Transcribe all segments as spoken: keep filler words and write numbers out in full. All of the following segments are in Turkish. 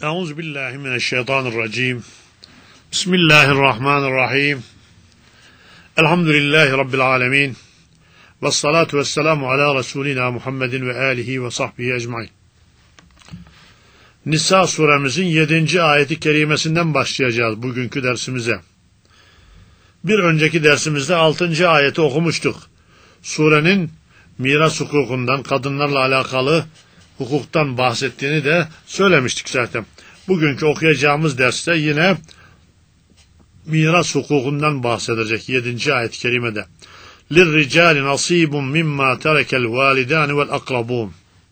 Euzu billahi mineşşeytanirracim. Bismillahirrahmanirrahim. Elhamdülillahi rabbil alamin. Ves salatu vesselamu ala Resulina Muhammedin ve alihi ve sahbihi ecmaîn. Nisa suremizin yedinci ayeti kerimesinden başlayacağız bugünkü dersimize. Bir önceki dersimizde altıncı ayeti okumuştuk. Surenin miras hukukundan, kadınlarla alakalı hukuktan bahsettiğini de söylemiştik zaten. Bugünkü okuyacağımız derste yine miras hukukundan bahsedecek yedinci ayet-i kerimede. لِلْرِجَالِ نَصِيبٌ مِمَّا تَرَكَ الْوَالِدَانِ وَالْاَقْرَبُونَ.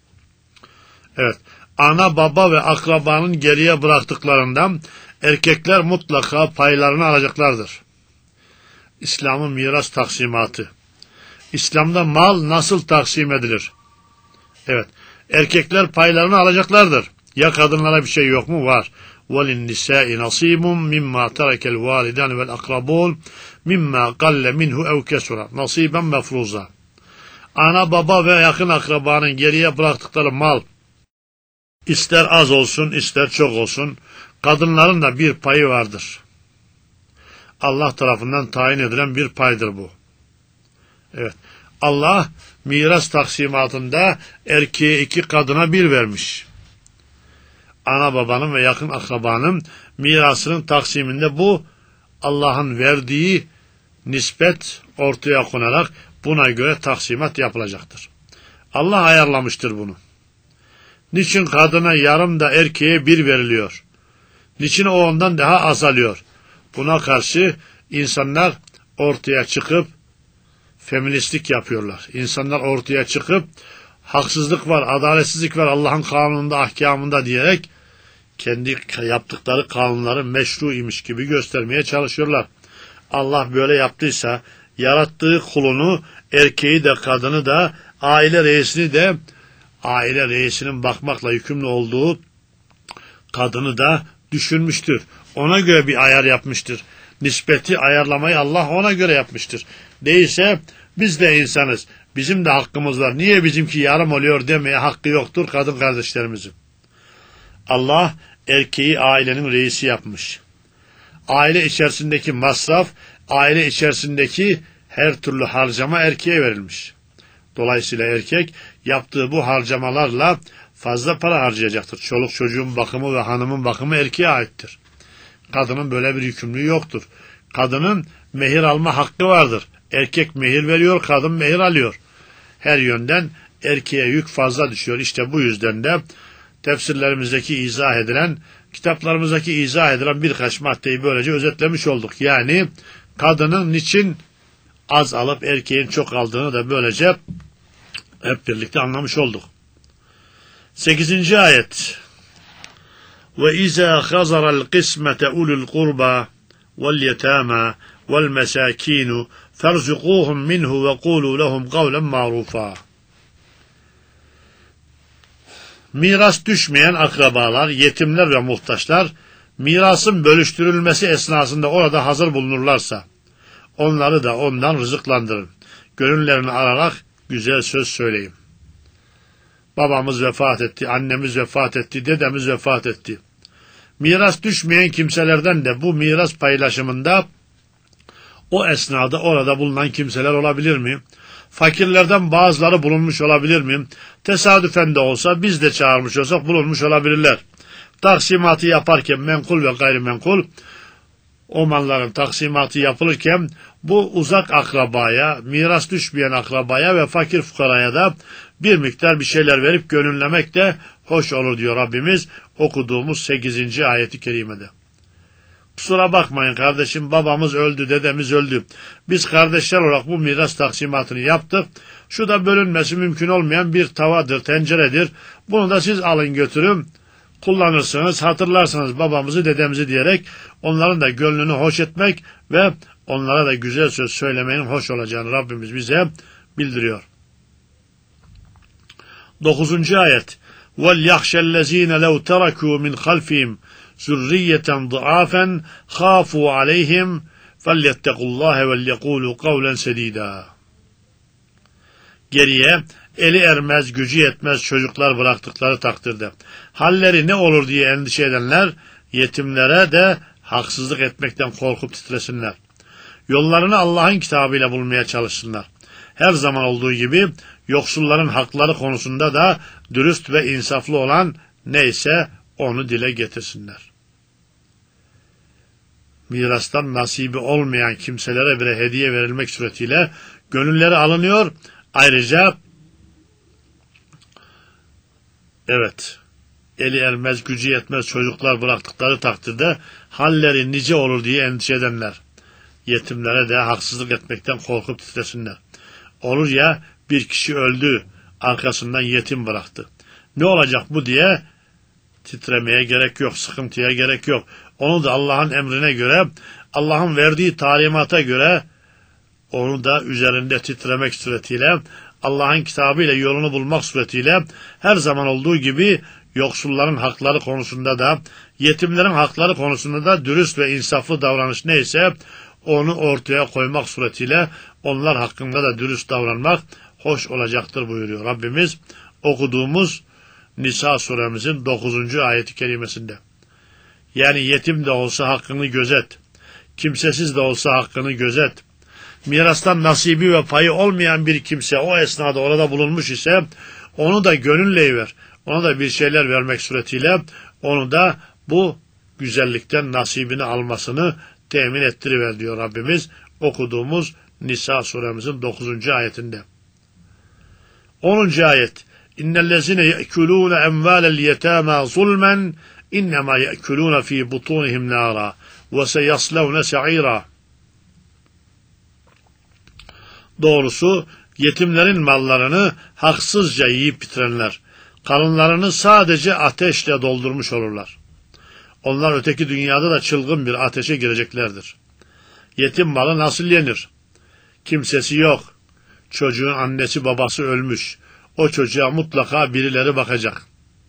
Evet, ana baba ve akrabanın geriye bıraktıklarından erkekler mutlaka paylarını alacaklardır. İslam'ın miras taksimatı. İslam'da mal nasıl taksim edilir? Evet, erkekler paylarını alacaklardır. Ya kadınlara bir şey yok mu? Var. وَلِلنِّسَاءِ نَصِيبٌ مِمَّا تَرَكَ الْوَالِدَانِ وَالْاَقْرَبُونَ مِمَّا قَلَّ مِنْهُ اَوْ كَسُرَ نَصِيبًا مَفْرُوزًا. Ana baba ve yakın akrabanın geriye bıraktıkları mal, ister az olsun ister çok olsun, kadınların da bir payı vardır. Allah tarafından tayin edilen bir paydır bu. Evet, Allah miras taksimatında erkeğe iki, kadına bir vermiş. Ana babanın ve yakın akrabanın mirasının taksiminde bu Allah'ın verdiği nispet ortaya konarak buna göre taksimat yapılacaktır. Allah ayarlamıştır bunu. Niçin kadına yarım da erkeğe bir veriliyor? Niçin o ondan daha az alıyor? Buna karşı insanlar ortaya çıkıp feministlik yapıyorlar. İnsanlar ortaya çıkıp haksızlık var, adaletsizlik var Allah'ın kanununda, ahkamında diyerek kendi yaptıkları kanunları meşru imiş gibi göstermeye çalışıyorlar. Allah böyle yaptıysa yarattığı kulunu, erkeği de kadını da, aile reisini de, aile reisinin bakmakla yükümlü olduğu kadını da düşünmüştür. Ona göre bir ayar yapmıştır. Nispeti ayarlamayı Allah ona göre yapmıştır. Değilse biz de insanız. Bizim de hakkımız var. Niye bizimki yarım oluyor demeye hakkı yoktur kadın kardeşlerimizin. Allah erkeği ailenin reisi yapmış. Aile içerisindeki masraf, aile içerisindeki her türlü harcama erkeğe verilmiş. Dolayısıyla erkek yaptığı bu harcamalarla fazla para harcayacaktır. Çoluk çocuğun bakımı ve hanımın bakımı erkeğe aittir. Kadının böyle bir yükümlülüğü yoktur. Kadının mehir alma hakkı vardır. Erkek mehir veriyor, kadın mehir alıyor. Her yönden erkeğe yük fazla düşüyor. İşte bu yüzden de tefsirlerimizdeki izah edilen, kitaplarımızdaki izah edilen birkaç maddeyi böylece özetlemiş olduk. Yani kadının niçin az alıp erkeğin çok aldığını da böylece hep birlikte anlamış olduk. sekizinci ayet. وَإِذَا خَزَرَ الْقِسْمَةَ أُولُو الْقُرْبَى وَالْيَتَامَى وَالْمَسَاكِينُ فَارْزُقُوهُمْ مِنْهُ وَقُولُوا لَهُمْ قَوْلًا مَعْرُوفًا. Miras düşmeyen akrabalar, yetimler ve muhtaçlar, mirasın bölüştürülmesi esnasında orada hazır bulunurlarsa, onları da ondan rızıklandırın. Gönüllerini ararak güzel söz söyleyin. Babamız vefat etti, annemiz vefat etti, dedemiz vefat etti. Miras düşmeyen kimselerden de bu miras paylaşımında o esnada orada bulunan kimseler olabilir mi? Fakirlerden bazıları bulunmuş olabilir mi? Tesadüfen de olsa biz de çağırmış olsak bulunmuş olabilirler. Taksimatı yaparken menkul ve gayrimenkul, o malların taksimatı yapılırken bu uzak akrabaya, miras düşmeyen akrabaya ve fakir fukaraya da bir miktar bir şeyler verip gönüllemek de hoş olur diyor Rabbimiz okuduğumuz sekizinci ayeti kerimede. Kusura bakmayın kardeşim, babamız öldü, dedemiz öldü. Biz kardeşler olarak bu miras taksimatını yaptık. Şu da bölünmesi mümkün olmayan bir tavadır, tenceredir. Bunu da siz alın götürün, kullanırsınız, hatırlarsınız babamızı, dedemizi diyerek onların da gönlünü hoş etmek ve onlara da güzel söz söylemenin hoş olacağını Rabbimiz bize bildiriyor. Dokuzuncu ayet. وَلْيَخْشَ الَّذ۪ينَ لَوْ تَرَكُوا مِنْ خَلْفِهِمْ ذُرِّيَّةً ضَعَافًا خَافُوا عَلَيْهِمْ فَلْيَتَّقُوا اللّٰهَ وَلْيَقُولُوا قَوْلًا سَد۪يدًا. Geriye eli ermez, gücü yetmez çocuklar bıraktıkları takdirde halleri ne olur diye endişe edenler, yetimlere de haksızlık etmekten korkup titresinler. Yollarını Allah'ın kitabıyla bulmaya çalışsınlar. Her zaman olduğu gibi yoksulların hakları konusunda da dürüst ve insaflı olan neyse onu dile getirsinler. Mirastan nasibi olmayan kimselere bile hediye verilmek suretiyle gönülleri alınıyor. Ayrıca evet, eli ermez, gücü yetmez çocuklar bıraktıkları takdirde halleri nice olur diye endişe edenler, yetimlere de haksızlık etmekten korkup titresinler. Olur ya bir kişi öldü, arkasından yetim bıraktı. Ne olacak bu diye titremeye gerek yok, sıkıntıya gerek yok. Onu da Allah'ın emrine göre, Allah'ın verdiği talimata göre onu da üzerinde titremek suretiyle, Allah'ın kitabıyla yolunu bulmak suretiyle her zaman olduğu gibi yoksulların hakları konusunda da, yetimlerin hakları konusunda da dürüst ve insaflı davranış neyse onu ortaya koymak suretiyle onlar hakkında da dürüst davranmak hoş olacaktır buyuruyor Rabbimiz okuduğumuz Nisa suremizin dokuzuncu ayeti kerimesinde. Yani yetim de olsa hakkını gözet, kimsesiz de olsa hakkını gözet. Mirastan nasibi ve payı olmayan bir kimse o esnada orada bulunmuş ise onu da gönülle ver. Ona da bir şeyler vermek suretiyle onu da bu güzellikten nasibini almasını temin ettiriver diyor Rabbimiz okuduğumuz Nisa suremizin dokuzuncu ayetinde. onuncu ayet. İnnellezine ye'kulûne emvâlel yetâmâ zulmen innemâ ye'kulûne fî butûnihim nâra ve seyaslevne se'îrâ. Doğrusu yetimlerin mallarını haksızca yiyip bitirenler, karınlarını sadece ateşle doldurmuş olurlar. Onlar öteki dünyada da çılgın bir ateşe gireceklerdir. Yetim malı nasıl yenir? Kimsesi yok. Çocuğun annesi babası ölmüş. O çocuğa mutlaka birileri bakacak.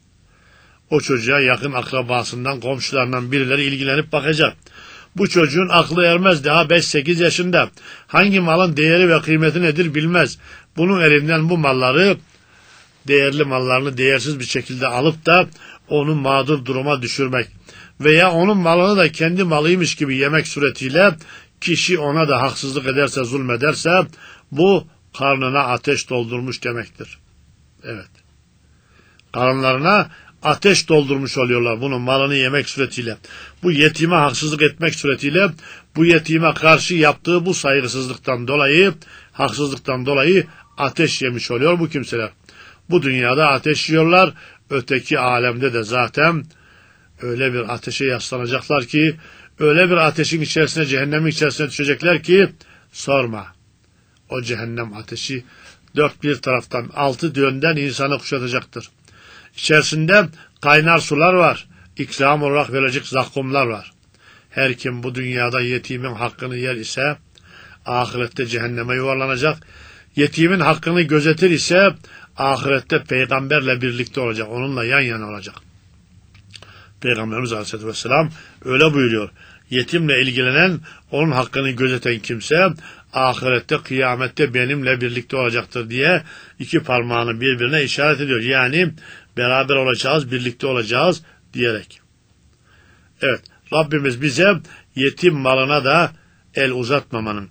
O çocuğa yakın akrabasından, komşularından birileri ilgilenip bakacak. Bu çocuğun aklı ermez, daha beş sekiz yaşında. Hangi malın değeri ve kıymeti nedir bilmez. Bunun elinden bu malları, değerli mallarını değersiz bir şekilde alıp da onu mağdur duruma düşürmek veya onun malını da kendi malıymış gibi yemek suretiyle kişi ona da haksızlık ederse, zulmederse bu karnına ateş doldurmuş demektir. Evet. Karınlarına ateş doldurmuş oluyorlar bunun malını yemek suretiyle. Bu yetime haksızlık etmek suretiyle bu yetime karşı yaptığı bu saygısızlıktan dolayı, haksızlıktan dolayı ateş yemiş oluyor bu kimseler. Bu dünyada ateş yiyorlar, öteki alemde de zaten öyle bir ateşe yaslanacaklar ki, öyle bir ateşin içerisine, cehennemin içerisine düşecekler ki sorma. O cehennem ateşi dört bir taraftan, altı yönden insanı kuşatacaktır. İçerisinde kaynar sular var, ikram olarak verecek zakkumlar var. Her kim bu dünyada yetimin hakkını yer ise ahirette cehenneme yuvarlanacak. Yetimin hakkını gözetir ise ahirette peygamberle birlikte olacak, onunla yan yana olacak. Peygamberimiz Aleyhisselatü Vesselam öyle buyuruyor. Yetimle ilgilenen, onun hakkını gözeten kimse ahirette, kıyamette benimle birlikte olacaktır diye iki parmağını birbirine işaret ediyor. Yani beraber olacağız, birlikte olacağız diyerek. Evet, Rabbimiz bize yetim malına da el uzatmamanın,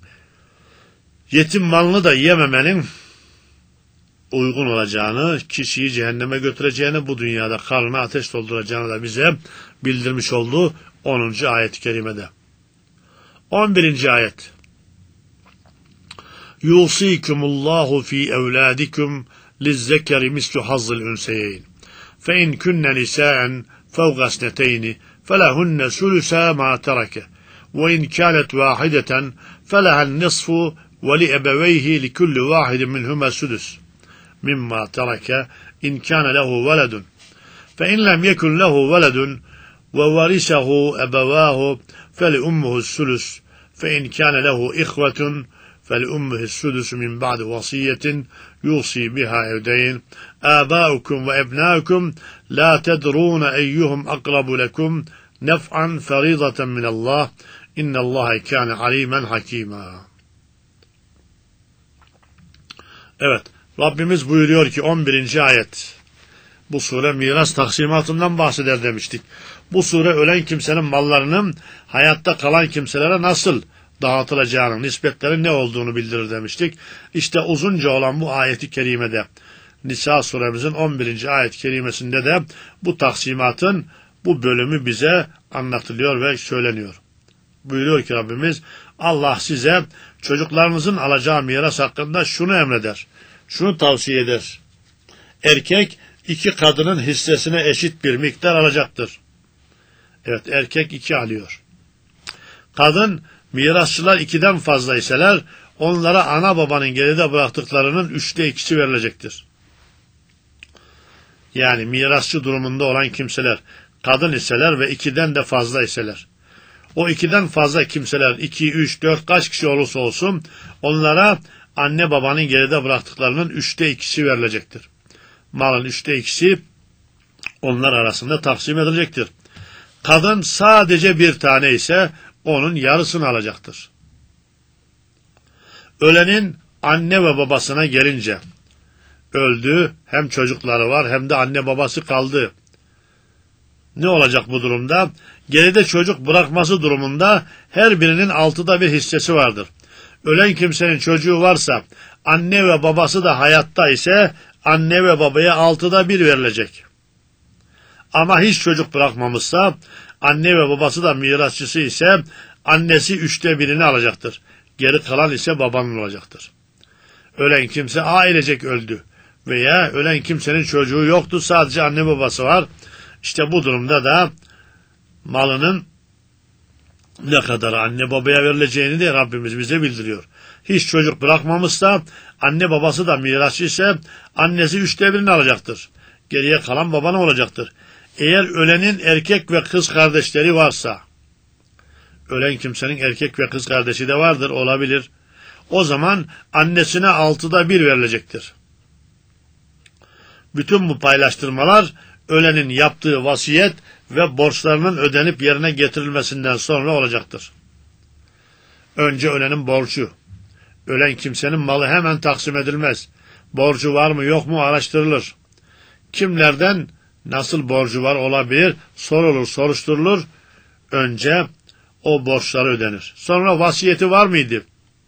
yetim malını da yememenin uygun olacağını, kişiyi cehenneme götüreceğini, bu dünyada karnına ateş dolduracağını da bize bildirmiş oldu onuncu ayet-i kerimede. on birinci ayet. Yusikumullahu fi evladikum lizzekeri mislu hazzil ünseyeyn. Fe in kunne nisa'en fevqa sneteyni felahunne sulusa ma tereke. Ve in kânet vâhideten felahel nisfu ve li ebeveyhi li kulli vâhidin minhuma sudus. مما ترك إن كان له ولد فإن لم يكن له ولد وورثه أبواه فلأمه الثلث فإن كان له إخوة فلأمه السدس من بعد وصية يوصي بها أو دين آباؤكم وأبناؤكم لا تدرون أيهم أقرب لكم نفعا فريضة من الله إن الله كان عليما حكيما. Evet, Rabbimiz buyuruyor ki on birinci ayet. Bu sure miras taksimatından bahseder demiştik. Bu sure ölen kimsenin mallarının hayatta kalan kimselere nasıl dağıtılacağını, nispetlerin ne olduğunu bildirir demiştik. İşte uzunca olan bu ayeti kerimede, Nisa suremizin on birinci ayet kerimesinde de bu taksimatın bu bölümü bize anlatılıyor ve söyleniyor. Buyuruyor ki Rabbimiz, Allah size çocuklarınızın alacağı miras hakkında şunu emreder, şunu tavsiye eder. Erkek iki kadının hissesine eşit bir miktar alacaktır. Evet, erkek iki alıyor. Kadın, mirasçılar ikiden fazla iseler, onlara ana babanın geride bıraktıklarının üçte ikisi verilecektir. Yani mirasçı durumunda olan kimseler, kadın iseler ve ikiden de fazla iseler. O ikiden fazla kimseler, iki, üç, dört kaç kişi olursa olsun, onlara anne babanın geride bıraktıklarının üçte ikisi verilecektir. Malın üçte ikisi onlar arasında taksim edilecektir. Kadın sadece bir tane ise onun yarısını alacaktır. Ölenin anne ve babasına gelince, öldü, hem çocukları var hem de anne babası kaldı. Ne olacak bu durumda? Geride çocuk bırakması durumunda her birinin altıda bir hissesi vardır. Ölen kimsenin çocuğu varsa, anne ve babası da hayatta ise anne ve babaya altıda bir verilecek. Ama hiç çocuk bırakmamışsa, anne ve babası da mirasçısı ise annesi üçte birini alacaktır. Geri kalan ise babanın olacaktır. Ölen kimse ailecek öldü veya ölen kimsenin çocuğu yoktu, sadece anne babası var. İşte bu durumda da malının ne kadar anne babaya verileceğini de Rabbimiz bize bildiriyor. Hiç çocuk bırakmamışsa, anne babası da mirasçı ise annesi üçte birini alacaktır. Geriye kalan babana olacaktır. Eğer ölenin erkek ve kız kardeşleri varsa, ölen kimsenin erkek ve kız kardeşi de vardır, olabilir. O zaman annesine altıda bir verilecektir. Bütün bu paylaştırmalar ölenin yaptığı vasiyet ve borçlarının ödenip yerine getirilmesinden sonra olacaktır. Önce ölenin borcu. Ölen kimsenin malı hemen taksim edilmez. Borcu var mı yok mu araştırılır. Kimlerden nasıl borcu var olabilir sorulur, soruşturulur. Önce o borçları ödenir. Sonra vasiyeti var mıydı?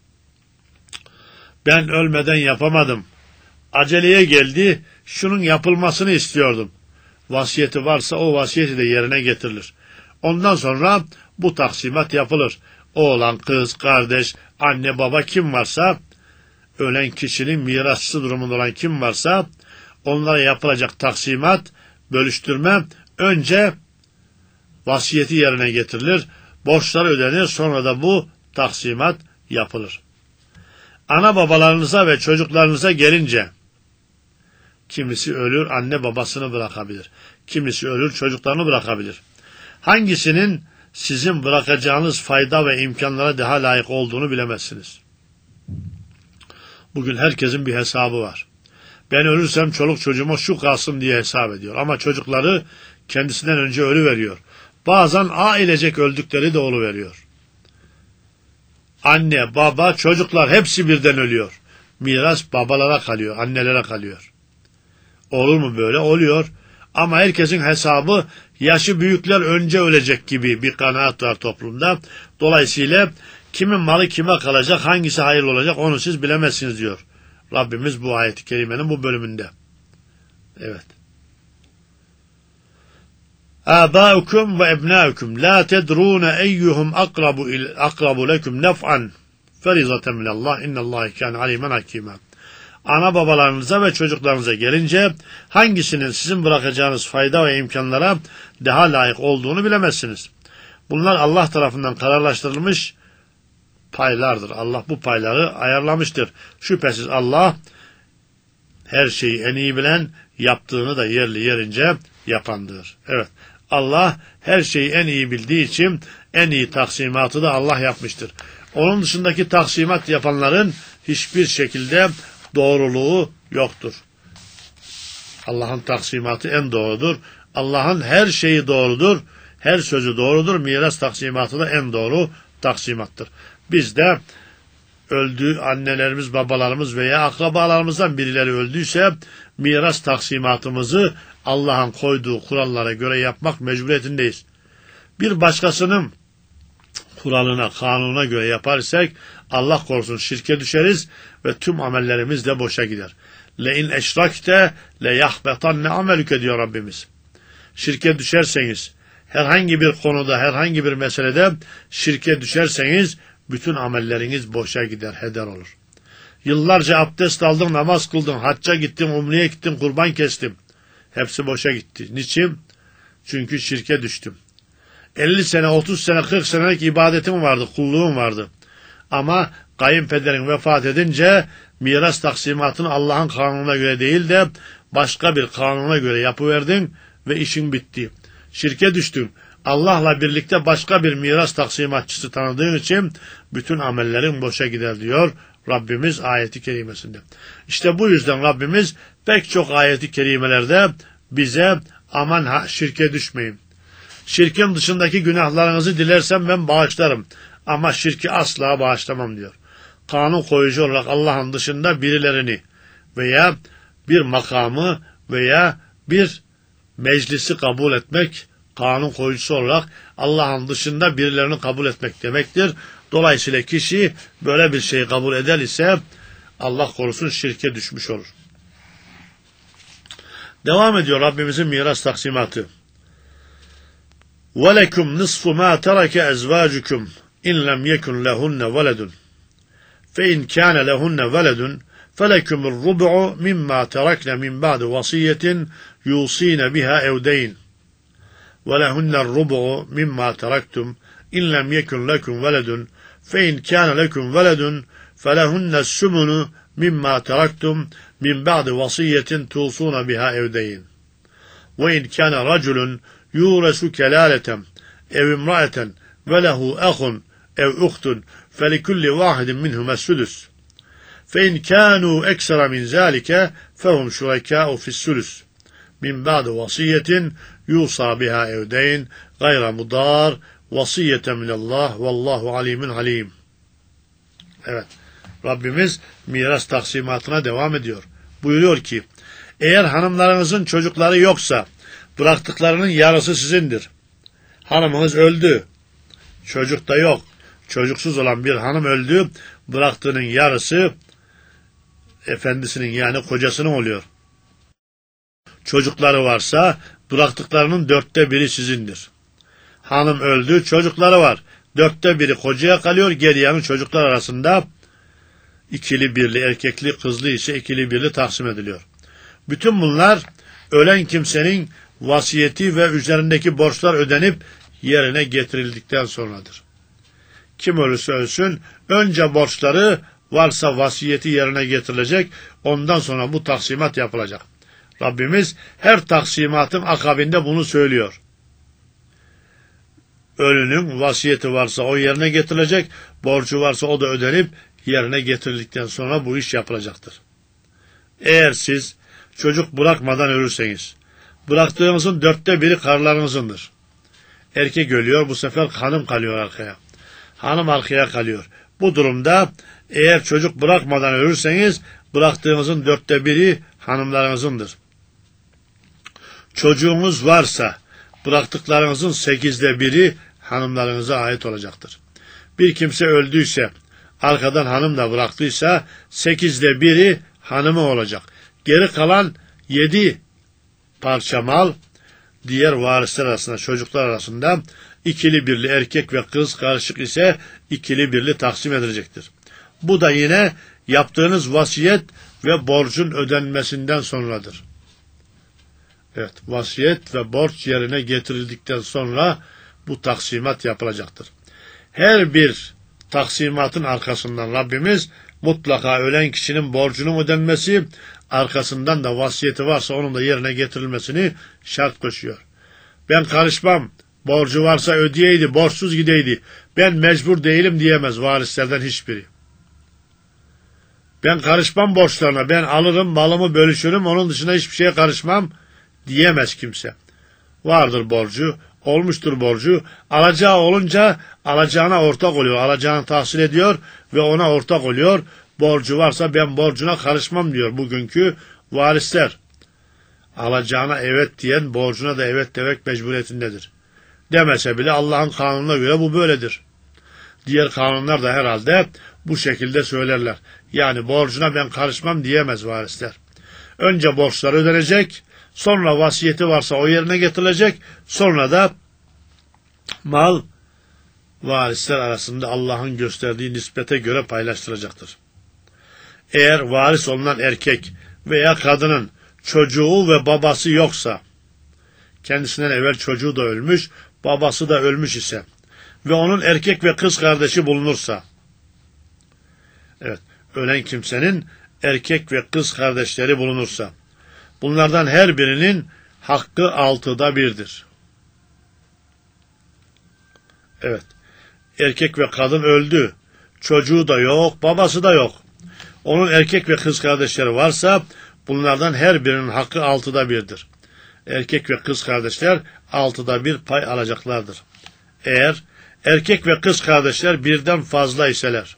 Ben ölmeden yapamadım. Aceleye geldi, şunun yapılmasını istiyordum. Vasiyeti varsa o vasiyeti de yerine getirilir. Ondan sonra bu taksimat yapılır. Oğlan, kız, kardeş, anne, baba kim varsa, ölen kişinin mirasçısı durumunda olan kim varsa, onlara yapılacak taksimat, bölüştürme, önce vasiyeti yerine getirilir, borçları ödenir, sonra da bu taksimat yapılır. Ana babalarınıza ve çocuklarınıza gelince, kimisi ölür, anne babasını bırakabilir. Kimisi ölür, çocuklarını bırakabilir. Hangisinin sizin bırakacağınız fayda ve imkanlara daha layık olduğunu bilemezsiniz. Bugün herkesin bir hesabı var. Ben ölürsem çoluk çocuğuma şu kalsın diye hesap ediyor. Ama çocukları kendisinden önce ölü veriyor. Bazen ailecek öldükleri de oluveriyor. Anne, baba, çocuklar hepsi birden ölüyor. Miras babalara kalıyor, annelere kalıyor. Olur mu böyle? Oluyor. Ama herkesin hesabı yaşı büyükler önce ölecek gibi bir kanaat var toplumda. Dolayısıyla kimin malı kime kalacak, hangisi hayırlı olacak onu siz bilemezsiniz diyor Rabbimiz bu ayet-i kerimenin bu bölümünde. Evet. Âbâukum ve ebnâukum lâ tedrûne eyyuhum akrabu akrabu lekum nef'an ferizeten minallah innallâhi kâne alîmen hakîmâ. Ana babalarınıza ve çocuklarınıza gelince hangisinin sizin bırakacağınız fayda ve imkanlara daha layık olduğunu bilemezsiniz. Bunlar Allah tarafından kararlaştırılmış paylardır. Allah bu payları ayarlamıştır. Şüphesiz Allah her şeyi en iyi bilen, yaptığını da yerli yerince yapandır. Evet, Allah her şeyi en iyi bildiği için en iyi taksimatı da Allah yapmıştır. Onun dışındaki taksimat yapanların hiçbir şekilde doğruluğu yoktur. Allah'ın taksimatı en doğrudur. Allah'ın her şeyi doğrudur. Her sözü doğrudur. Miras taksimatı da en doğru taksimattır. Biz de öldü, annelerimiz, babalarımız veya akrabalarımızdan birileri öldüyse miras taksimatımızı Allah'ın koyduğu kurallara göre yapmak mecburiyetindeyiz. Bir başkasının kuralına, kanununa göre yaparsak Allah korusun şirke düşeriz ve tüm amellerimiz de boşa gider. Le in eşrakte le yahbetanne amelüke diyor Rabbimiz. Şirke düşerseniz, herhangi bir konuda, herhangi bir meselede şirke düşerseniz bütün amelleriniz boşa gider, heder olur. Yıllarca abdest aldın, namaz kıldın, hacca gittin, umreye gittin, kurban kestim. Hepsi boşa gitti. Niçin? Çünkü şirke düştüm. elli sene, otuz sene, kırk senelik ibadetim vardı, kulluğum vardı. Ama kayınpederin vefat edince miras taksimatını Allah'ın kanununa göre değil de başka bir kanuna göre yapıverdin ve işin bitti. Şirke düştün. Allah'la birlikte başka bir miras taksimatçısı tanıdığın için bütün amellerin boşa gider diyor Rabbimiz ayeti kerimesinde. İşte bu yüzden Rabbimiz pek çok ayeti kerimelerde bize aman ha şirke düşmeyin. Şirkin dışındaki günahlarınızı dilersem ben bağışlarım. Ama şirki asla bağışlamam diyor. Kanun koyucu olarak Allah'ın dışında birilerini veya bir makamı veya bir meclisi kabul etmek, kanun koyucusu olarak Allah'ın dışında birilerini kabul etmek demektir. Dolayısıyla kişi böyle bir şeyi kabul eder ise Allah korusun şirke düşmüş olur. Devam ediyor Rabbimizin miras taksimatı. وَلَكُمْ نِصْفُ مَا تَرَكَ اَزْوَاجُكُمْ اِنْ لَمْ يَكُنْ لَهُنَّ وَلَدٌ فَاِنْ كَانَ لَهُنَّ وَلَدٌ فَلَكُمُ الرُّبُعُ مِمَّا تَرَكْنَ مِنْ بَعْدِ وَصِيَّةٍ يُوصِينَ بِهَا اَوْ دَيْنٍ وَلَهُنَّ الرُّبُعُ مِمَّا تَرَكْتُمْ اِنْ لَمْ يَكُنْ لَكُمْ وَلَدٌ فَاِنْ كَانَ لَكُمْ وَلَدٌ فَلَهُنَّ السُّمُنُ مِمَّا تَرَكْتُمْ مِنْ بَعْدِ وَصِيَّةٍ تُوصُونَ بِهَا اَوْ دَيْنٍ وَاِنْ كَانَ رَجُلٌ يُورَسُ كَلَالَةً اَوْ اِمْرَأَةً وَلَهُ أَخٌ اَوْ اُخْتٌ فَلِكُلِّ وَاحِدٍ مِنْهُمَا السُّدُسُ فَاِنْ كَانُوا اَكْسَرَ مِنْ ذَٰلِكَ فَهُمْ شُرَكَاءُ فِي السُّدُسِ مِنْ بَعْدِ وَصِيَّةٍ يُوصَى بِهَا اَوْ دَيْنٍ غَيْرَ مُضَارٍ وَصِيَّةً مِنَ اللّٰهِ وَاللّٰهُ عَلِيمٌ حَلِيمٌ. Evet, Rabbimiz miras taksimatına devam ediyor. Buyuruyor ki, eğer hanımlarınızın çocukları yoksa bıraktıklarının yarısı sizindir. Hanımınız öldü, çocuk da yok. Çocuksuz olan bir hanım öldü, bıraktığının yarısı efendisinin yani kocasının oluyor. Çocukları varsa bıraktıklarının dörtte biri sizindir. Hanım öldü, çocukları var. Dörtte biri kocaya kalıyor, geriyanın çocuklar arasında ikili birli, erkekli, kızlı ise ikili birli taksim ediliyor. Bütün bunlar ölen kimsenin vasiyeti ve üzerindeki borçlar ödenip yerine getirildikten sonradır. Kim ölürse ölsün, önce borçları varsa vasiyeti yerine getirilecek, ondan sonra bu taksimat yapılacak. Rabbimiz her taksimatın akabinde bunu söylüyor. Ölünün vasiyeti varsa o yerine getirilecek, borcu varsa o da ödenip yerine getirildikten sonra bu iş yapılacaktır. Eğer siz çocuk bırakmadan ölürseniz, bıraktığınızın dörtte biri karılarınızındır. Erkek ölüyor, bu sefer hanım kalıyor arkaya. Hanım arkaya kalıyor. Bu durumda eğer çocuk bırakmadan ölürseniz, bıraktığınızın dörtte biri hanımlarınızındır. Çocuğunuz varsa, bıraktıklarınızın sekizde biri hanımlarınıza ait olacaktır. Bir kimse öldüyse, arkadan hanım da bıraktıysa, sekizde biri hanımı olacak. Geri kalan yedi parça mal, diğer varisler arasında, çocuklar arasında ikili birli erkek ve kız karışık ise ikili birli taksim edilecektir. Bu da yine yaptığınız vasiyet ve borcun ödenmesinden sonradır. Evet, vasiyet ve borç yerine getirildikten sonra bu taksimat yapılacaktır. Her bir taksimatın arkasından Rabbimiz mutlaka ölen kişinin borcunun ödenmesi, arkasından da vasiyeti varsa onun da yerine getirilmesini şart koşuyor. Ben karışmam, borcu varsa ödeyeydi, borçsuz gideydi, ben mecbur değilim diyemez varislerden hiçbiri. Ben karışmam borçlarına, ben alırım, malımı bölüşürüm, onun dışında hiçbir şeye karışmam diyemez kimse. Vardır borcu, olmuştur borcu. Alacağı olunca alacağına ortak oluyor. Alacağını tahsil ediyor ve ona ortak oluyor. Borcu varsa ben borcuna karışmam diyor bugünkü varisler. Alacağına evet diyen borcuna da evet demek mecburiyetindedir. Demese bile Allah'ın kanununa göre bu böyledir. Diğer kanunlar da herhalde bu şekilde söylerler. Yani borcuna ben karışmam diyemez varisler. Önce borçlar ödenecek, sonra vasiyeti varsa o yerine getirilecek, sonra da mal varisler arasında Allah'ın gösterdiği nispete göre paylaştıracaktır. Eğer varis olunan erkek veya kadının çocuğu ve babası yoksa, kendisinden evvel çocuğu da ölmüş, babası da ölmüş ise ve onun erkek ve kız kardeşi bulunursa, evet, ölen kimsenin erkek ve kız kardeşleri bulunursa, bunlardan her birinin hakkı altıda birdir. Evet, erkek ve kadın öldü, çocuğu da yok, babası da yok. Onun erkek ve kız kardeşleri varsa, bunlardan her birinin hakkı altıda birdir. Erkek ve kız kardeşler altıda bir pay alacaklardır. Eğer erkek ve kız kardeşler birden fazla iseler,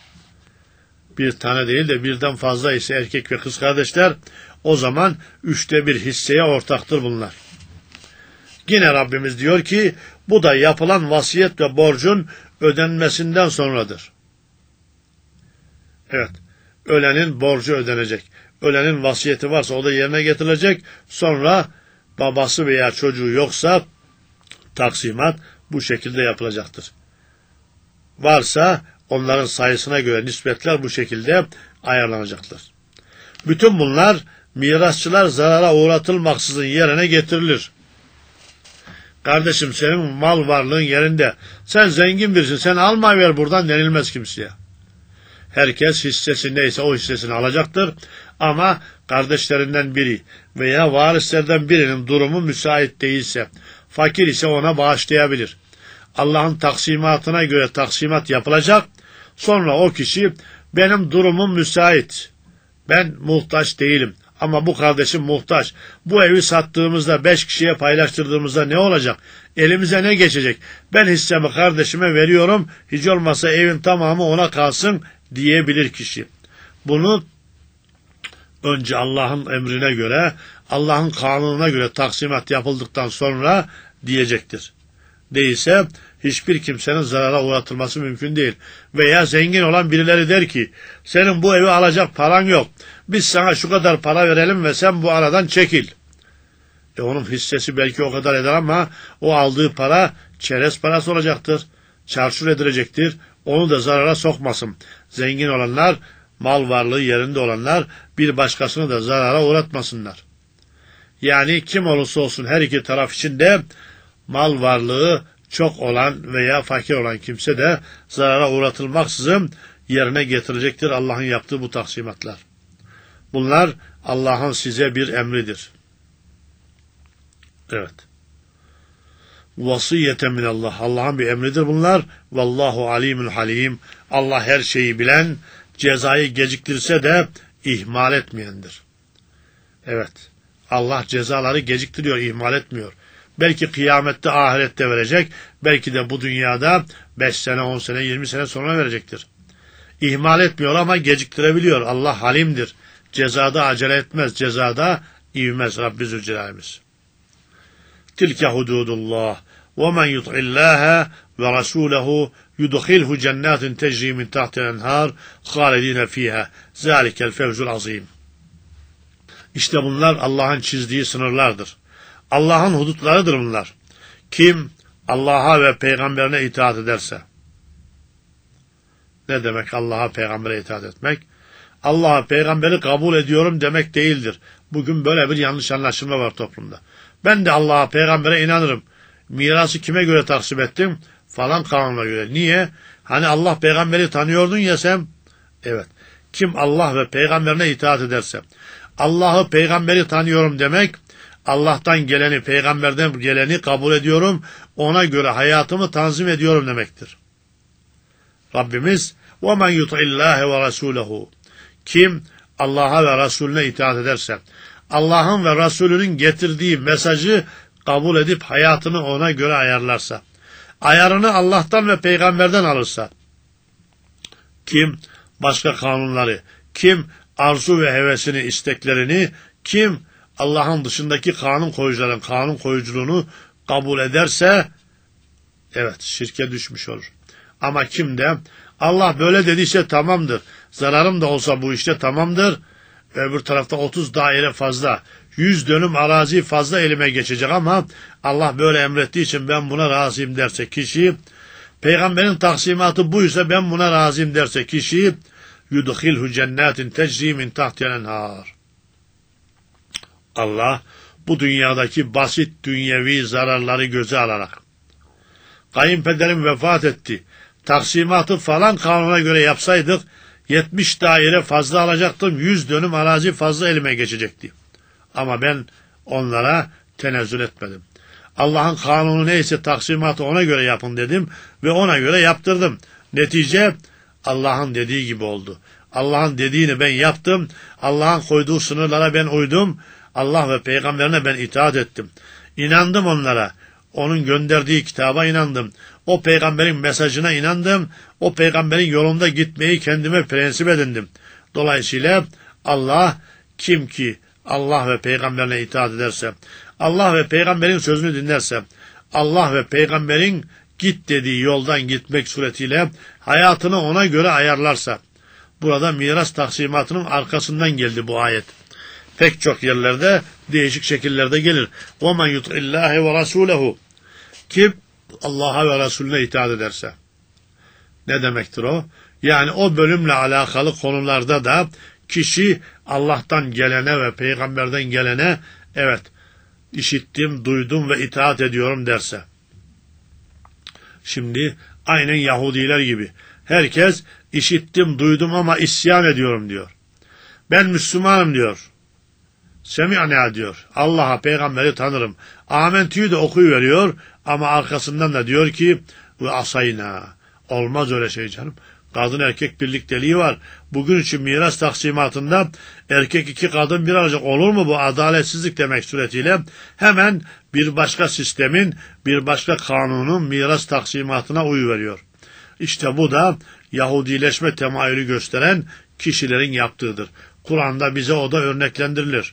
bir tane değil de birden fazla ise erkek ve kız kardeşler, o zaman üçte bir hisseye ortaktır bunlar. Yine Rabbimiz diyor ki, bu da yapılan vasiyet ve borcun ödenmesinden sonradır. Evet, ölenin borcu ödenecek. Ölenin vasiyeti varsa o da yerine getirilecek. Sonra babası veya çocuğu yoksa taksimat bu şekilde yapılacaktır. Varsa onların sayısına göre nispetler bu şekilde ayarlanacaktır. Bütün bunlar mirasçılar zarara uğratılmaksızın yerine getirilir. Kardeşim senin mal varlığın yerinde. Sen zengin birisin. Sen alma ver buradan denilmez kimseye. Herkes hissesi neyse o hissesini alacaktır. Ama kardeşlerinden biri veya varislerden birinin durumu müsait değilse, fakir ise ona bağışlayabilir. Allah'ın taksimatına göre taksimat yapılacak. Sonra o kişi benim durumum müsait. Ben muhtaç değilim. Ama bu kardeşim muhtaç. Bu evi sattığımızda, beş kişiye paylaştırdığımızda ne olacak? Elimize ne geçecek? Ben hissemi kardeşime veriyorum. Hiç olmazsa evin tamamı ona kalsın diyebilir kişi. Bunu önce Allah'ın emrine göre, Allah'ın kanununa göre taksimat yapıldıktan sonra diyecektir. Değilse hiçbir kimsenin zarara uğratılması mümkün değil. Veya zengin olan birileri der ki, senin bu evi alacak paran yok. Biz sana şu kadar para verelim ve sen bu aradan çekil. E onun hissesi belki o kadar eder ama o aldığı para çerez parası olacaktır. Çarçur edilecektir. Onu da zarara sokmasın. Zengin olanlar, mal varlığı yerinde olanlar bir başkasını da zarara uğratmasınlar. Yani kim olursa olsun her iki taraf için de mal varlığı çok olan veya fakir olan kimse de zarara uğratılmaksızın yerine getirecektir Allah'ın yaptığı bu taksimatlar. Bunlar Allah'ın size bir emridir. Evet. Vasiyete minallah. Allah'ın bir emridir bunlar. Vallahu alimul halim. Allah her şeyi bilen, cezayı geciktirse de ihmal etmeyendir. Evet. Allah cezaları geciktiriyor, ihmal etmiyor. Belki kıyamette, ahirette verecek. Belki de bu dünyada beş sene, on sene, yirmi sene sonra verecektir. İhmal etmiyor ama geciktirebiliyor. Allah halimdir. Cezada acele etmez. Cezada ivmez Rabbi Zülcelal'imiz. Tilke hududullah. وَمَنْ يُطْعِ اللّٰهَ وَرَسُولَهُ يُدْخِلْهُ جَنَّاتٍ تَجْرِي مِنْ تَحْتِ الْاَنْهَارِ خَالِد۪ينَ ف۪يهَا ذَٰلِكَ الْفَوْزُ الْعَظ۪يمُ. İşte bunlar Allah'ın çizdiği sınırlardır. Allah'ın hudutlarıdır bunlar. Kim Allah'a ve peygamberine itaat ederse. Ne demek Allah'a, peygambere itaat etmek? Allah'a, peygamberi kabul ediyorum demek değildir. Bugün böyle bir yanlış anlaşılma var toplumda. Ben de Allah'a, peygambere inanırım. Mirası kime göre taksim ettim? Falan kanuna göre. Niye? Hani Allah peygamberi tanıyordun ya sen. Evet. Kim Allah ve peygamberine itaat ederse. Allah'ı, peygamberi tanıyorum demek, Allah'tan geleni, peygamberden geleni kabul ediyorum, ona göre hayatımı tanzim ediyorum demektir. Rabbimiz وَمَنْ يُطْعِ اللّٰهِ وَرَسُولَهُ. Kim Allah'a ve Resulüne itaat ederse, Allah'ın ve Resulünün getirdiği mesajı kabul edip hayatını ona göre ayarlarsa, ayarını Allah'tan ve peygamberden alırsa, kim başka kanunları, kim arzu ve hevesini, isteklerini, kim Allah'ın dışındaki kanun koyucuların kanun koyuculuğunu kabul ederse, evet, şirke düşmüş olur. Ama kim de Allah böyle dediyse tamamdır, zararım da olsa bu işte tamamdır, öbür tarafta otuz daire fazla, yüz dönüm arazi fazla elime geçecek ama Allah böyle emrettiği için ben buna razıyım derse kişi, peygamberin taksimatı buysa ben buna razıyım derse kişi, yudkhilhu cennetin tecri min tahtiha enhar. Allah bu dünyadaki basit dünyevi zararları göze alarak, kayınpederim vefat etti, taksimatı falan kanuna göre yapsaydık yetmiş daire fazla alacaktım, yüz dönüm arazi fazla elime geçecekti. Ama ben onlara tenezzül etmedim. Allah'ın kanunu neyse taksimatı ona göre yapın dedim ve ona göre yaptırdım. Netice Allah'ın dediği gibi oldu. Allah'ın dediğini ben yaptım. Allah'ın koyduğu sınırlara ben uydum. Allah ve peygamberine ben itaat ettim. İnandım onlara. Onun gönderdiği kitaba inandım. O peygamberin mesajına inandım. O peygamberin yolunda gitmeyi kendime prensip edindim. Dolayısıyla Allah, kim ki Allah ve peygamberine itaat ederse, Allah ve peygamberin sözünü dinlerse, Allah ve peygamberin git dediği yoldan gitmek suretiyle hayatını ona göre ayarlarsa, burada miras taksimatının arkasından geldi bu ayet. Pek çok yerlerde değişik şekillerde gelir. وَمَنْ يُطْعِ اللّٰهِ وَرَسُولَهُ Kim Allah'a ve Resulüne itaat ederse. Ne demektir o? Yani o bölümle alakalı konularda da kişi Allah'tan gelene ve peygamberden gelene evet işittim, duydum ve itaat ediyorum derse. Şimdi aynen Yahudiler gibi. Herkes işittim, duydum ama isyan ediyorum diyor. Ben Müslümanım diyor. Semi'na diyor. Allah'a, peygamberi tanırım. Amentü'yü de okuyuveriyor ama arkasından da diyor ki ve asayna. Olmaz öyle şey canım. Kadın erkek birlikteliği var. Bugün için miras taksimatında erkek iki kadın bir alacak olur mu? Bu adaletsizlik demek suretiyle hemen bir başka sistemin, bir başka kanunun miras taksimatına uyuveriyor. İşte bu da Yahudileşme temayülü gösteren kişilerin yaptığıdır. Kur'an'da bize o da örneklendirilir.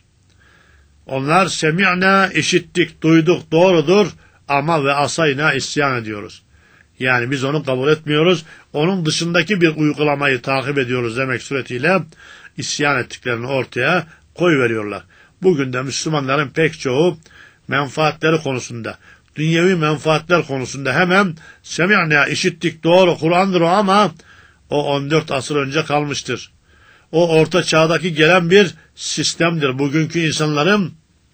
Onlar semi'na, işittik, duyduk, doğrudur ama ve asayna isyan ediyoruz. Yani biz onu kabul etmiyoruz, onun dışındaki bir uygulamayı takip ediyoruz demek suretiyle isyan ettiklerini ortaya koyuveriyorlar. Bugün de Müslümanların pek çoğu menfaatleri konusunda, dünyevi menfaatler konusunda hemen semi'na, işittik, doğru, Kur'an'dır o ama o on dört asır önce kalmıştır. O orta çağdaki gelen bir sistemdir. Bugünkü insanların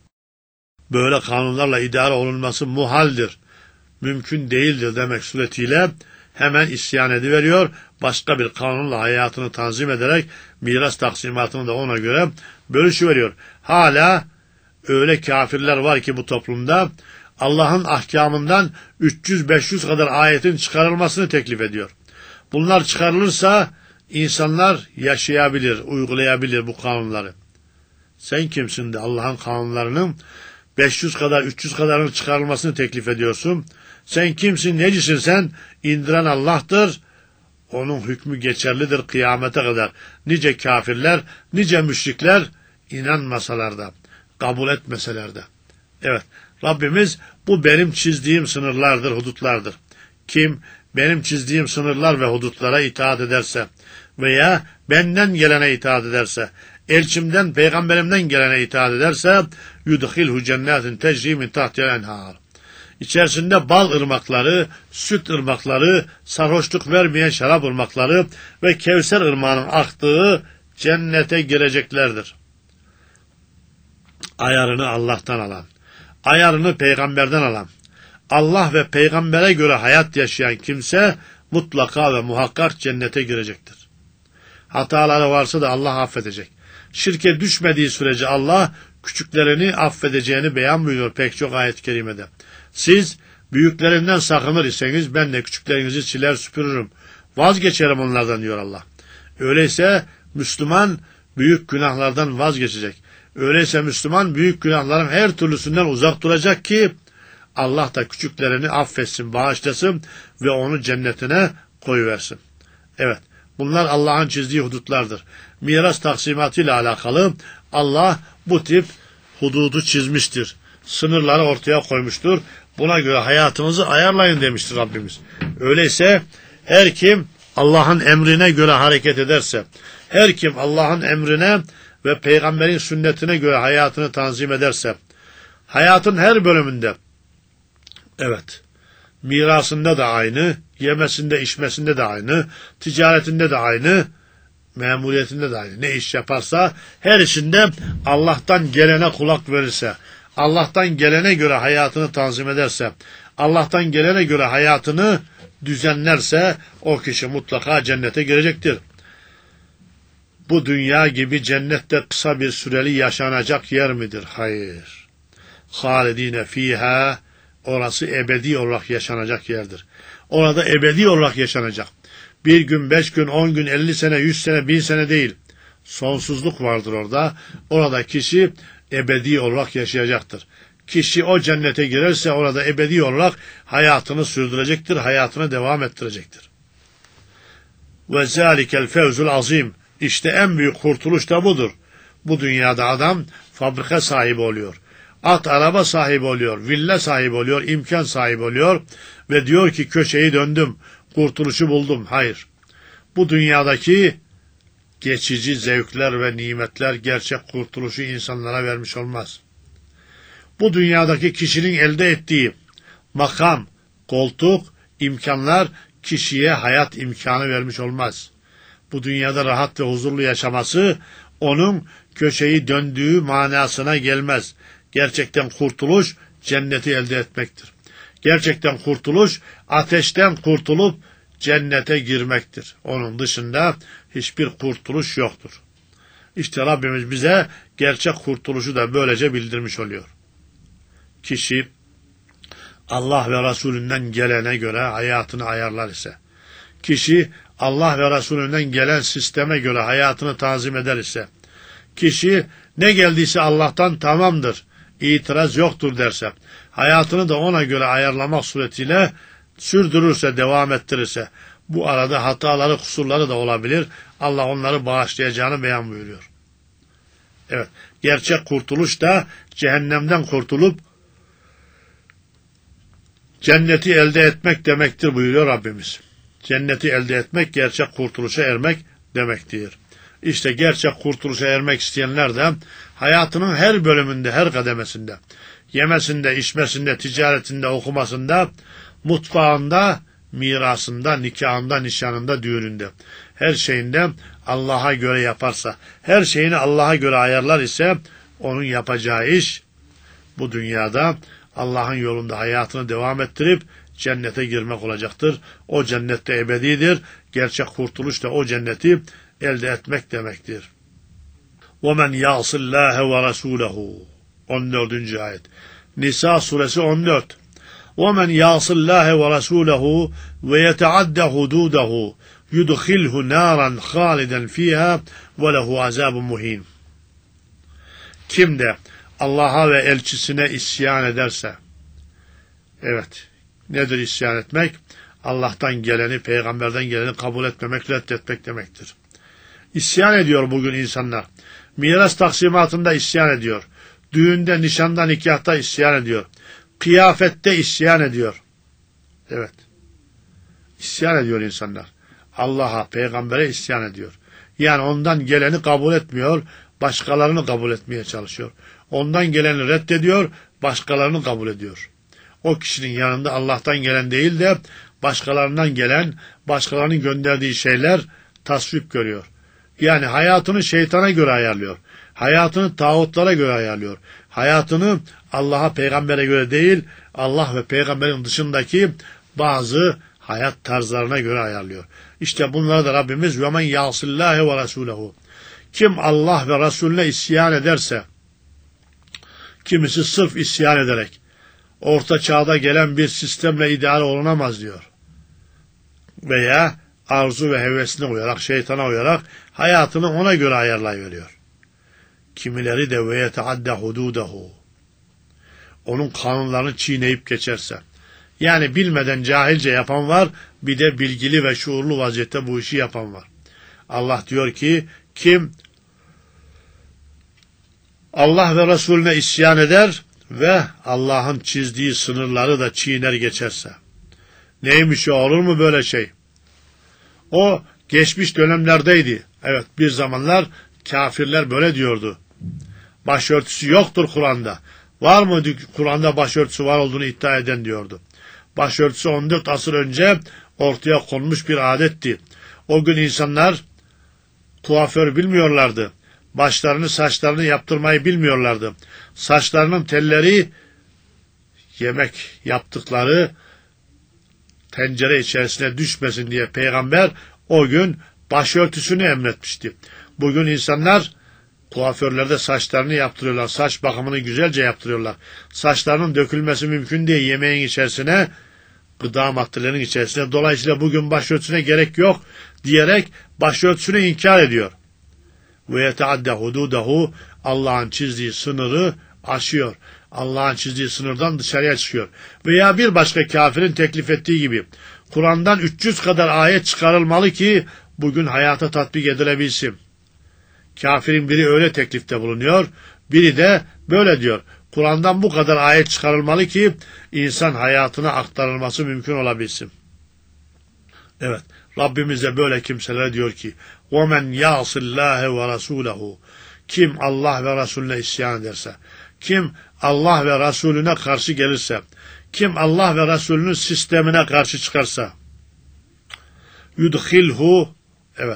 böyle kanunlarla idare olunması muhaldir. Mümkün değildir demek suretiyle hemen isyan ediveriyor. Başka bir kanunla hayatını tanzim ederek miras taksimatını da ona göre bölüşüveriyor. Hala öyle kafirler var ki bu toplumda Allah'ın ahkamından üç yüz beş yüz kadar ayetin çıkarılmasını teklif ediyor. Bunlar çıkarılırsa insanlar yaşayabilir, uygulayabilir bu kanunları. Sen kimsin de Allah'ın kanunlarının beş yüz kadar, üç yüz kadarının çıkarılmasını teklif ediyorsun? Sen kimsin, necisin sen? İndiren Allah'tır. Onun hükmü geçerlidir kıyamete kadar. Nice kafirler, nice müşrikler inanmasalar da, kabul etmeseler de. Evet, Rabbimiz bu benim çizdiğim sınırlardır, hudutlardır. Kim benim çizdiğim sınırlar ve hudutlara itaat ederse veya benden gelene itaat ederse, elçimden, peygamberimden gelene itaat ederse yudkhilhu cennetin tecri min tahtiha enhar. İçerisinde bal ırmakları, süt ırmakları, sarhoşluk vermeyen şarap ırmakları ve Kevser ırmağının aktığı cennete gireceklerdir. Ayarını Allah'tan alan, ayarını peygamberden alan, Allah ve peygambere göre hayat yaşayan kimse mutlaka ve muhakkak cennete girecektir. Hataları varsa da Allah affedecek. Şirke düşmediği sürece Allah küçüklerini affedeceğini beyan buyuruyor pek çok ayet-i kerimede. Siz büyüklerinden sakınır iseniz ben de küçüklerinizi siler süpürürüm. Vazgeçerim onlardan diyor Allah. Öyleyse Müslüman büyük günahlardan vazgeçecek. Öyleyse Müslüman büyük günahların her türlüsünden uzak duracak ki Allah da küçüklerini affetsin, bağışlasın ve onu cennetine koyuversin. Evet, bunlar Allah'ın çizdiği hudutlardır. Miras taksimatıyla alakalı Allah bu tip hududu çizmiştir. Sınırları ortaya koymuştur. Buna göre hayatınızı ayarlayın demiştir Rabbimiz. Öyleyse her kim Allah'ın emrine göre hareket ederse, her kim Allah'ın emrine ve peygamberin sünnetine göre hayatını tanzim ederse, hayatın her bölümünde, evet, mirasında da aynı, yemesinde, içmesinde de aynı, ticaretinde de aynı, memuriyetinde de aynı. Ne iş yaparsa her işinde Allah'tan gelene kulak verirse, Allah'tan gelene göre hayatını tanzim ederse, Allah'tan gelene göre hayatını düzenlerse o kişi mutlaka cennete girecektir. Bu dünya gibi cennette kısa bir süreli yaşanacak yer midir? Hayır. Halidine fiha, orası ebedi olarak yaşanacak yerdir. Orada ebedi olarak yaşanacak. Bir gün, beş gün, on gün, elli sene, yüz sene, bin sene değil. Sonsuzluk vardır orada. Orada kişi ebedi olarak yaşayacaktır. Kişi o cennete girerse orada ebedi olarak hayatını sürdürecektir, hayatını devam ettirecektir. Ve zâlikel fevzul azim. İşte en büyük kurtuluş da budur. Bu dünyada adam fabrika sahibi oluyor. At araba sahibi oluyor, villa sahibi oluyor, imkan sahibi oluyor ve diyor ki köşeyi döndüm, kurtuluşu buldum. Hayır. Bu dünyadaki geçici zevkler ve nimetler gerçek kurtuluşu insanlara vermiş olmaz. Bu dünyadaki kişinin elde ettiği makam, koltuk, imkanlar kişiye hayat imkanı vermiş olmaz. Bu dünyada rahat ve huzurlu yaşaması onun köşeyi döndüğü manasına gelmez. Gerçekten kurtuluş cenneti elde etmektir. Gerçekten kurtuluş ateşten kurtulup cennete girmektir. Onun dışında hiçbir kurtuluş yoktur. İşte Rabbimiz bize gerçek kurtuluşu da böylece bildirmiş oluyor. Kişi Allah ve Resulünden gelene göre hayatını ayarlar ise, kişi Allah ve Resulünden gelen sisteme göre hayatını tanzim eder ise, kişi ne geldiyse Allah'tan tamamdır, itiraz yoktur derse, hayatını da ona göre ayarlamak suretiyle sürdürürse, devam ettirirse, bu arada hataları, kusurları da olabilir. Allah onları bağışlayacağını beyan buyuruyor. Evet, gerçek kurtuluş da cehennemden kurtulup cenneti elde etmek demektir buyuruyor Rabbimiz. Cenneti elde etmek, gerçek kurtuluşa ermek demektir. İşte gerçek kurtuluşa ermek isteyenler de hayatının her bölümünde, her kademesinde, yemesinde, içmesinde, ticaretinde, okumasında, mutfağında, mirasında, nikahında, nişanında, düğününde, her şeyinde Allah'a göre yaparsa, her şeyini Allah'a göre ayarlar ise onun yapacağı iş bu dünyada Allah'ın yolunda hayatını devam ettirip cennete girmek olacaktır. O cennette ebedidir. Gerçek kurtuluş da o cenneti elde etmek demektir. وَمَنْ يَعْصِ اللّٰهَ وَرَسُولَهُ on dördüncü ayet. Nisa suresi on dört. وَمَنْ يَعْصِ اللّٰهَ وَرَسُولَهُ وَيَتَعَدَّ حُدُودَهُ يُدْخِلْهُ نَارًا خَالِدًا فِيهَا وَلَهُ عَذَابٌ مُهِينٌ. Kim de Allah'a ve elçisine isyan ederse, evet, nedir isyan etmek? Allah'tan geleni, peygamberden geleni kabul etmemek, reddetmek demektir. İsyan ediyor bugün insanlar. Miras taksimatında isyan ediyor. Düğünde, nişanda, nikahta isyan ediyor. Kıyafette isyan ediyor. Evet. İsyan ediyor insanlar. Allah'a, peygambere isyan ediyor. Yani ondan geleni kabul etmiyor, başkalarını kabul etmeye çalışıyor. Ondan geleni reddediyor, başkalarını kabul ediyor. O kişinin yanında Allah'tan gelen değil de başkalarından gelen, başkalarının gönderdiği şeyler tasvip görüyor. Yani hayatını şeytana göre ayarlıyor. Hayatını tağutlara göre ayarlıyor. Hayatını Allah'a, peygambere göre değil, Allah ve peygamberin dışındaki bazı hayat tarzlarına göre ayarlıyor. İşte bunlara da Rabbimiz وَمَنْ يَعْصِ اللّٰهِ وَرَسُولَهُ. Kim Allah ve Resulüne isyan ederse, kimisi sırf isyan ederek, orta çağda gelen bir sistemle idare olunamaz diyor. Veya arzu ve hevesine uyarak, şeytana uyarak hayatını ona göre ayarlayıveriyor. Kimileri de ve yeteadde hududehu. onun kanunlarını çiğneyip geçerse. Yani bilmeden cahilce yapan var, bir de bilgili ve şuurlu vaziyette bu işi yapan var. Allah diyor ki, kim Allah ve Resulüne isyan eder ve Allah'ın çizdiği sınırları da çiğner geçerse. Neymiş o, olur mu böyle şey? O geçmiş dönemlerdeydi. Evet, bir zamanlar kafirler böyle diyordu. Başörtüsü yoktur Kur'an'da. Var mı Kur'an'da başörtüsü var olduğunu iddia eden diyordu. Başörtüsü on dört asır önce ortaya konmuş bir adetti. O gün insanlar kuaför bilmiyorlardı. Başlarını, saçlarını yaptırmayı bilmiyorlardı. Saçlarının telleri yemek yaptıkları tencere içerisine düşmesin diye Peygamber o gün başörtüsünü emretmişti. Bugün insanlar kuaförlerde saçlarını yaptırıyorlar. Saç bakımını güzelce yaptırıyorlar. Saçlarının dökülmesi mümkün diye yemeğin içerisine, gıda maddelerinin içerisine. Dolayısıyla bugün başörtüsüne gerek yok diyerek başörtüsünü inkar ediyor. Ve yeteadde hududahu, Allah'ın çizdiği sınırı aşıyor. Allah'ın çizdiği sınırdan dışarıya çıkıyor. Veya bir başka kafirin teklif ettiği gibi Kur'an'dan üç yüz kadar ayet çıkarılmalı ki bugün hayata tatbik edilebilsin. Kafirin biri öyle teklifte bulunuyor, biri de böyle diyor. Kur'an'dan bu kadar ayet çıkarılmalı ki insan hayatına aktarılması mümkün olabilsin. Evet, Rabbimiz de böyle kimselere diyor ki وَمَنْ يَعْصِ اللّٰهَ وَرَسُولَهُ, kim Allah ve Resulüne isyan ederse, kim Allah ve Resulüne karşı gelirse, kim Allah ve Resulünün sistemine karşı çıkarsa, yudhilhu, evet,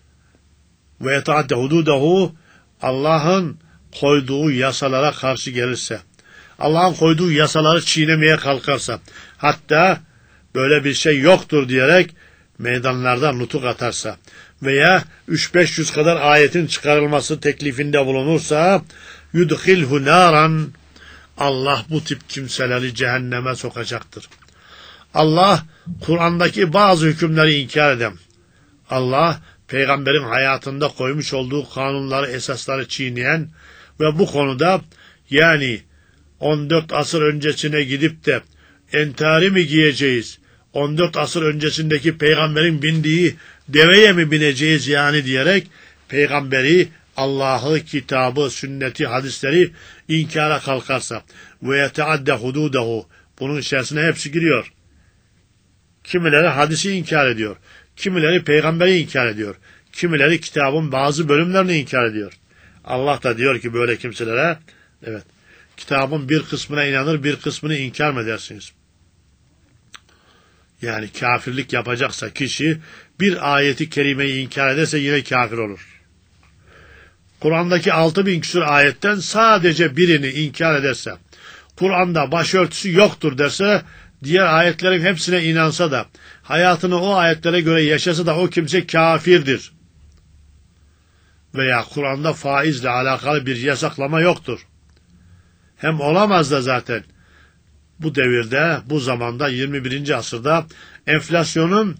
ve yetaadde hududahu, Allah'ın koyduğu yasalara karşı gelirse, Allah'ın koyduğu yasaları çiğnemeye kalkarsa, hatta böyle bir şey yoktur diyerek meydanlarda nutuk atarsa veya üç beş yüz kadar ayetin çıkarılması teklifinde bulunursa, yudhilhu naran, Allah bu tip kimseleri cehenneme sokacaktır. Allah Kur'an'daki bazı hükümleri inkar eden, Allah Peygamberin hayatında koymuş olduğu kanunları, esasları çiğneyen ve bu konuda yani on dört asır öncesine gidip de entari mi giyeceğiz, on dört asır öncesindeki peygamberin bindiği deveye mi bineceğiz yani diyerek peygamberi, Allah'ı, kitabı, sünneti, hadisleri inkara kalkarsa ve yeteadde hududahu, bunun içerisine hepsi giriyor. Kimileri hadisi inkar ediyor. Kimileri peygamberi inkar ediyor. Kimileri kitabın bazı bölümlerini inkar ediyor. Allah da diyor ki böyle kimselere, evet, kitabın bir kısmına inanır, bir kısmını inkar mı edersiniz? Yani kafirlik yapacaksa kişi bir ayeti kerimeyi inkar ederse yine kafir olur. Kur'an'daki altı bin küsur ayetten sadece birini inkar ederse, Kur'an'da başörtüsü yoktur derse, diğer ayetlerin hepsine inansa da, hayatını o ayetlere göre yaşasa da o kimse kafirdir. Veya Kur'an'da faizle alakalı bir yasaklama yoktur. Hem olamaz da zaten. Bu devirde, bu zamanda, yirmi birinci asırda enflasyonun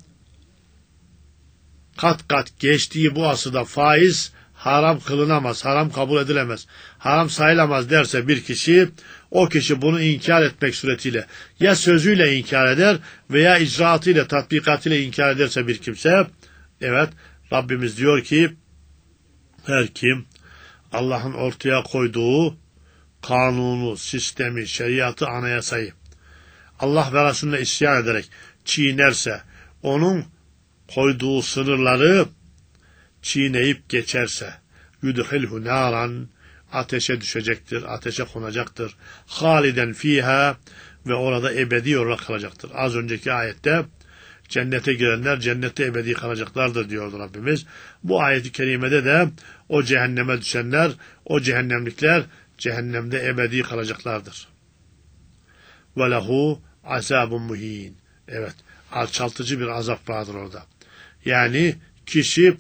kat kat geçtiği bu asırda faiz haram kılınamaz, haram kabul edilemez, haram sayılamaz derse bir kişi, o kişi bunu inkar etmek suretiyle ya sözüyle inkar eder veya icraatıyla, tatbikatıyla inkar ederse bir kimse, evet, Rabbimiz diyor ki, her kim Allah'ın ortaya koyduğu kanunu, sistemi, şeriatı, anayasayı Allah ve Resulüne isyan ederek çiğnerse, onun koyduğu sınırları çiğneyip geçerse, yudhilhu naran, ateşe düşecektir, ateşe konacaktır. Haliden fiha, ve orada ebedi olarak kalacaktır. Az önceki ayette cennete girenler cennette ebedi kalacaklardır diyordu Rabbimiz. Bu ayeti kerimede de o cehenneme düşenler, o cehennemlikler cehennemde ebedi kalacaklardır. Ve lehu azabun muhin. Evet, alçaltıcı bir azap vardır orada. Yani kişi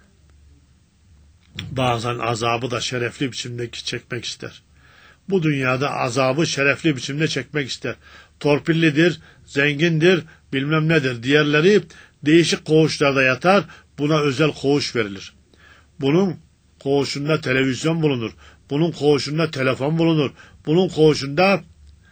bazen azabı da şerefli biçimde çekmek ister. Bu dünyada azabı şerefli biçimde çekmek ister. Torpillidir, zengindir, bilmem nedir. Diğerleri değişik koğuşlarda yatar, buna özel koğuş verilir. Bunun koğuşunda televizyon bulunur. Bunun koğuşunda telefon bulunur. Bunun koğuşunda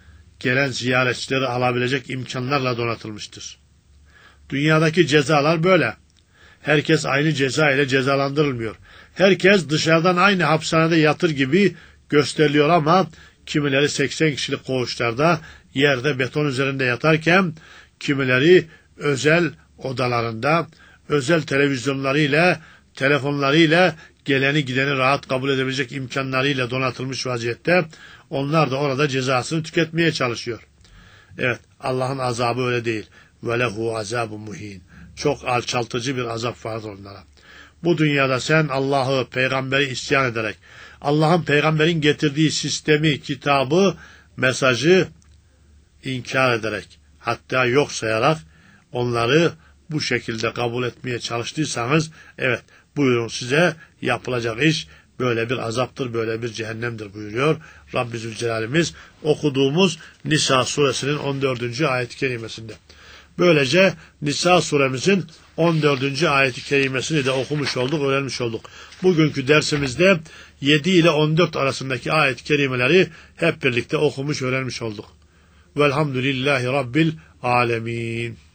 gelen ziyaretçileri alabilecek imkanlarla donatılmıştır. Dünyadaki cezalar böyle. Herkes aynı ceza ile cezalandırılmıyor. Herkes dışarıdan aynı hapishanede yatır gibi gösteriliyor ama kimileri seksen kişilik koğuşlarda yerde beton üzerinde yatarken kimileri özel odalarında özel televizyonlarıyla, telefonlarıyla geleni gideni rahat kabul edebilecek imkanlarıyla donatılmış vaziyette onlar da orada cezasını tüketmeye çalışıyor. Evet, Allah'ın azabı öyle değil. وَلَهُ azabun muhin. Çok alçaltıcı bir azap vardır onlara. Bu dünyada sen Allah'ı, peygamberi isyan ederek, Allah'ın peygamberin getirdiği sistemi, kitabı, mesajı inkar ederek, hatta yok sayarak onları bu şekilde kabul etmeye çalıştıysanız, evet buyurun size yapılacak iş böyle bir azaptır, böyle bir cehennemdir buyuruyor Rabbi Zülcelal'imiz okuduğumuz Nisa suresinin on dördüncü ayet-i kerimesinde. Böylece Nisa suremizin on dördüncü ayet-i kerimesini de okumuş olduk, öğrenmiş olduk. Bugünkü dersimizde yedi ile on dört arasındaki ayet-i kerimeleri hep birlikte okumuş, öğrenmiş olduk. Velhamdülillahi Rabbil alemin.